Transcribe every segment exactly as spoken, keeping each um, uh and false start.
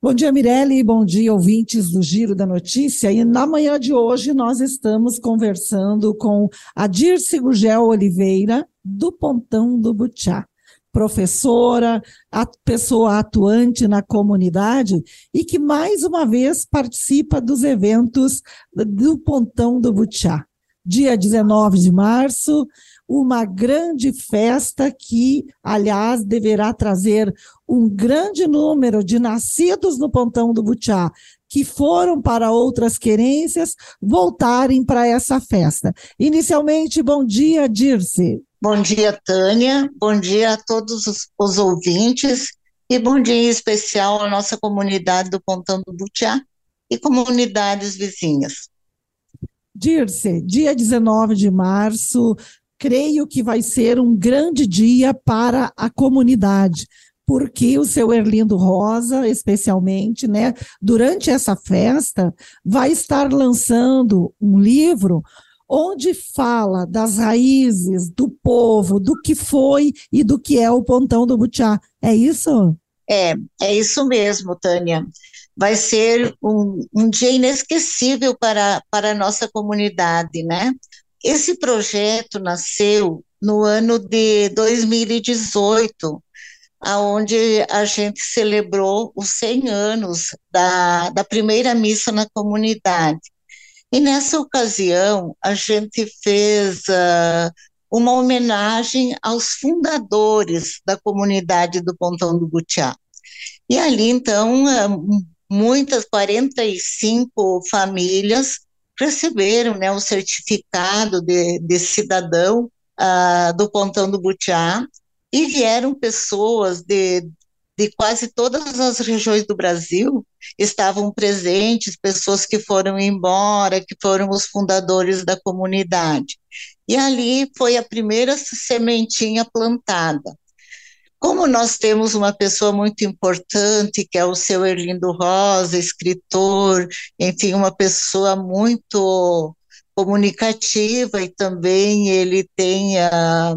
Bom dia, Mirelle, bom dia, ouvintes do Giro da Notícia. E na manhã de hoje nós estamos conversando com a Dirce Gugel Oliveira, do Pontão do Butiá, professora, a pessoa atuante na comunidade e que mais uma vez participa dos eventos do Pontão do Butiá. Dia dezenove de março, uma grande festa que, aliás, deverá trazer um grande número de nascidos no Pontão do Butiá, que foram para outras querências, voltarem para essa festa. Inicialmente, bom dia, Dirce. Bom dia, Tânia. Bom dia a todos os, os ouvintes e bom dia em especial à nossa comunidade do Pontão do Butiá e comunidades vizinhas. Dirce, dia dezenove de março, creio que vai ser um grande dia para a comunidade, porque o seu Erlindo Rosa, especialmente, né, durante essa festa, vai estar lançando um livro onde fala das raízes do povo, do que foi e do que é o Pontão do Butiá. É isso? É, é isso mesmo, Tânia. Vai ser um, um dia inesquecível para, para a nossa comunidade, né? Esse projeto nasceu no ano de dois mil e dezoito, aonde a gente celebrou os cem anos da, da primeira missa na comunidade. E nessa ocasião, a gente fez uh, uma homenagem aos fundadores da comunidade do Pontão do Butiá. E ali, então, uh, muitas, quarenta e cinco famílias receberam, né, o certificado de, de cidadão uh, do Pontão do Butiá, e vieram pessoas de, de quase todas as regiões do Brasil, estavam presentes, pessoas que foram embora, que foram os fundadores da comunidade. E ali foi a primeira sementinha plantada. Como nós temos uma pessoa muito importante, que é o seu Erlindo Rosa, escritor, enfim, uma pessoa muito comunicativa, e também ele tem a,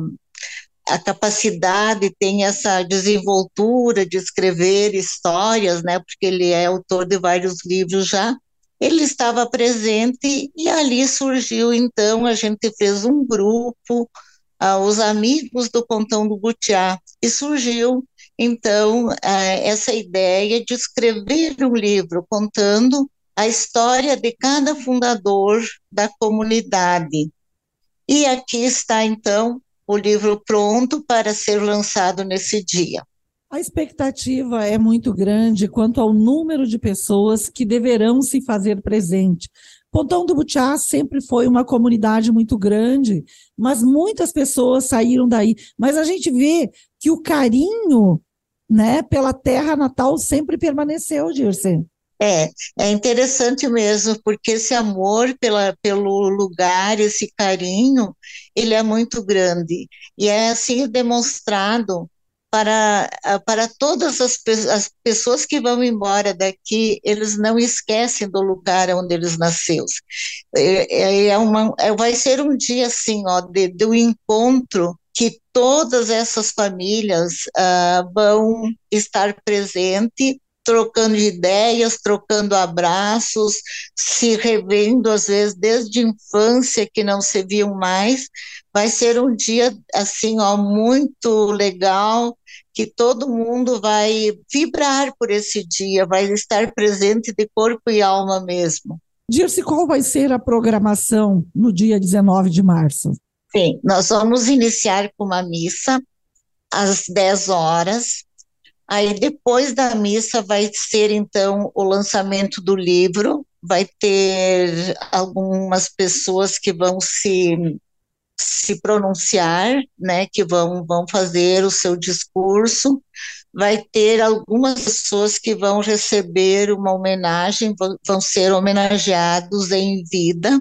a capacidade, tem essa desenvoltura de escrever histórias, né, porque ele é autor de vários livros já. Ele estava presente e ali surgiu, então, a gente fez um grupo, ah, os amigos do Pontão do Butiá, e surgiu, então, ah, essa ideia de escrever um livro contando a história de cada fundador da comunidade. E aqui está, então, o livro pronto para ser lançado nesse dia. A expectativa é muito grande quanto ao número de pessoas que deverão se fazer presente. Pontão do Butiá sempre foi uma comunidade muito grande, mas muitas pessoas saíram daí. Mas a gente vê que o carinho, né, pela terra natal sempre permaneceu, Dirce. É, é interessante mesmo, porque esse amor pela, pelo lugar, esse carinho, ele é muito grande. E é assim demonstrado para, para todas as, as pessoas que vão embora daqui, eles não esquecem do lugar onde eles nasceram. É, é uma, é, vai ser um dia assim, ó, de, de um encontro que todas essas famílias ah, vão estar presentes, trocando ideias, trocando abraços, se revendo, às vezes, desde a infância, que não se viam mais. Vai ser um dia, assim, ó, muito legal, que todo mundo vai vibrar por esse dia, vai estar presente de corpo e alma mesmo. Dirce, qual vai ser a programação no dia dezenove de março? Sim, nós vamos iniciar com uma missa às dez horas. Aí depois da missa vai ser então o lançamento do livro, vai ter algumas pessoas que vão se, se pronunciar, né, que vão, vão fazer o seu discurso, vai ter algumas pessoas que vão receber uma homenagem, vão, vão ser homenageados em vida,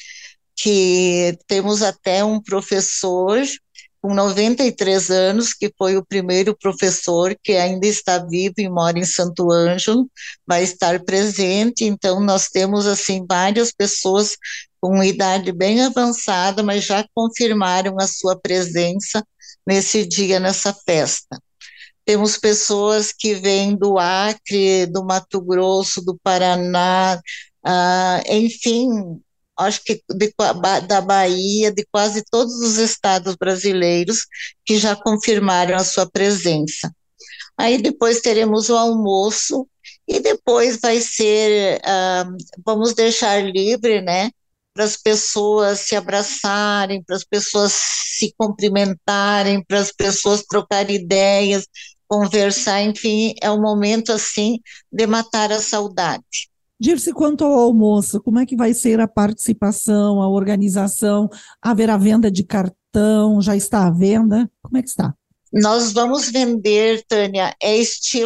que temos até um professor com noventa e três anos, que foi o primeiro professor que ainda está vivo e mora em Santo Ângelo, vai estar presente. Então nós temos assim várias pessoas com idade bem avançada, mas já confirmaram a sua presença nesse dia, nessa festa. temos pessoas que vêm do Acre, do Mato Grosso, do Paraná, ah, enfim, acho que de, da Bahia, de quase todos os estados brasileiros que já confirmaram a sua presença. Aí depois teremos o almoço e depois vai ser, ah, vamos deixar livre, né, para as pessoas se abraçarem, para as pessoas se cumprimentarem, para as pessoas trocarem ideias, conversar, enfim, é um momento assim de matar a saudade. Dirce, quanto ao almoço, como é que vai ser a participação, a organização? Haverá venda de cartão? Já está à venda? Como é que está? Nós vamos vender, Tânia, é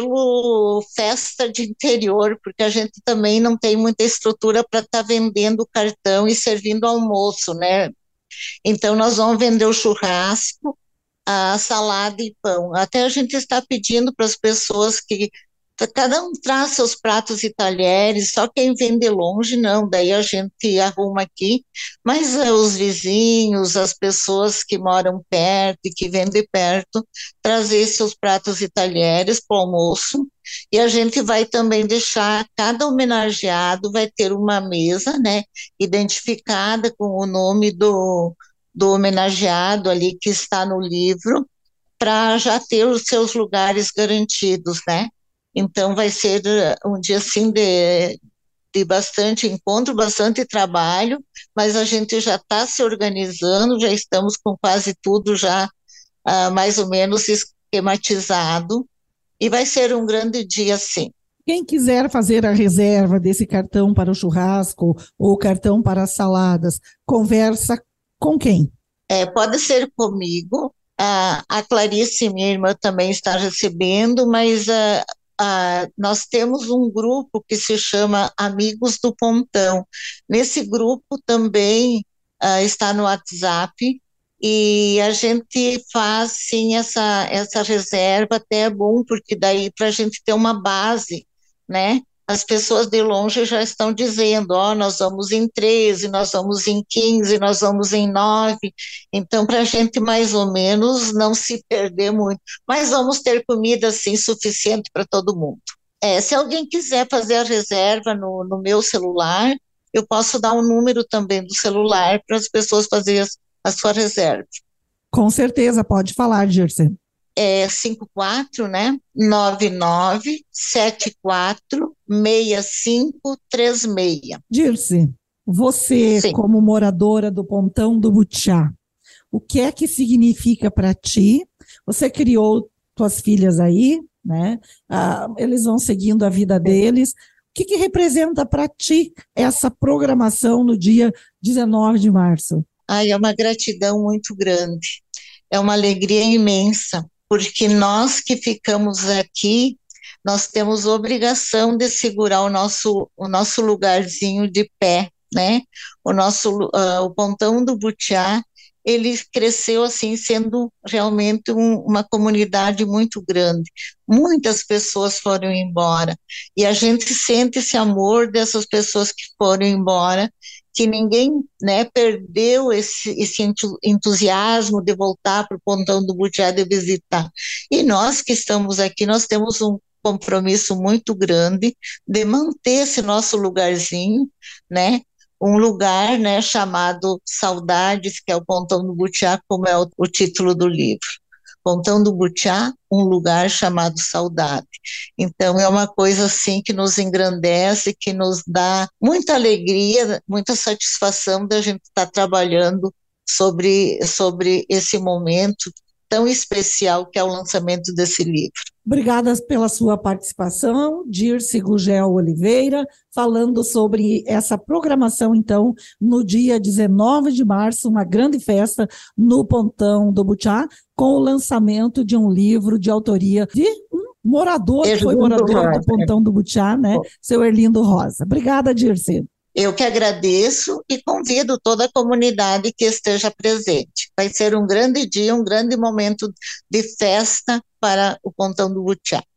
estilo festa de interior, porque a gente também não tem muita estrutura para estar tá vendendo cartão e servindo almoço, né? Então, nós vamos vender o churrasco, a salada e pão. Até a gente está pedindo para as pessoas que cada um traz seus pratos e talheres, só quem vem de longe não, daí a gente arruma aqui, mas uh, os vizinhos, as pessoas que moram perto e que vêm de perto, trazer seus pratos e talheres para o almoço, e a gente vai também deixar, cada homenageado vai ter uma mesa, né, identificada com o nome do, do homenageado ali que está no livro, para já ter os seus lugares garantidos, né. Então vai ser um dia assim de, de bastante encontro, bastante trabalho, mas a gente já está se organizando, já estamos com quase tudo já uh, mais ou menos esquematizado, e vai ser um grande dia sim. Quem quiser fazer a reserva desse cartão para o churrasco ou cartão para as saladas, conversa com quem? É, pode ser comigo, uh, a Clarice, minha irmã, também está recebendo, mas... Uh, Ah, nós temos um grupo que se chama Amigos do Pontão. Nesse grupo também ah, está no WhatsApp e a gente faz sim essa, essa reserva, até é bom, porque daí para a gente ter uma base, né? As pessoas de longe já estão dizendo, ó, oh, nós vamos em treze, nós vamos em quinze, nós vamos em nove, então para a gente mais ou menos não se perder muito, mas vamos ter comida assim suficiente para todo mundo. É, se alguém quiser fazer a reserva no, no meu celular, eu posso dar um número também do celular para as pessoas fazerem a sua reserva. Com certeza, pode falar, Dirce. É cinco quatro, né? nove nove sete quatro seis cinco três seis. Dirce, você, Sim. como moradora do Pontão do Butiá, o que é que significa para ti? Você criou tuas filhas aí, né? Ah, eles vão seguindo a vida deles. O que, que representa para ti essa programação no dia dezenove de março? Ai, é uma gratidão muito grande. É uma alegria imensa, porque nós que ficamos aqui, nós temos obrigação de segurar o nosso, o nosso lugarzinho de pé, né? O nosso, uh, o Pontão do Butiá, ele cresceu assim, sendo realmente um, uma comunidade muito grande. Muitas pessoas foram embora, e a gente sente esse amor dessas pessoas que foram embora, que ninguém, né, perdeu esse, esse entusiasmo de voltar para o Pontão do Butiá, de visitar. E nós que estamos aqui, nós temos um compromisso muito grande de manter esse nosso lugarzinho, né, um lugar, né, chamado Saudades, que é o Pontão do Butiá, como é o, o título do livro. Pontão do Butiá, um lugar chamado Saudade. Então é uma coisa assim que nos engrandece, que nos dá muita alegria, muita satisfação da gente estar trabalhando sobre, sobre esse momento tão especial que é o lançamento desse livro. Obrigada pela sua participação, Dirce Gugel Oliveira, falando sobre essa programação, então, no dia dezenove de março, uma grande festa no Pontão do Butiá, com o lançamento de um livro de autoria de um morador, que foi morador do Pontão do Butiá, né, seu Erlindo Rosa. Obrigada, Dirce. Eu que agradeço e convido toda a comunidade que esteja presente. Vai ser um grande dia, um grande momento de festa para o Pontão do Butiá.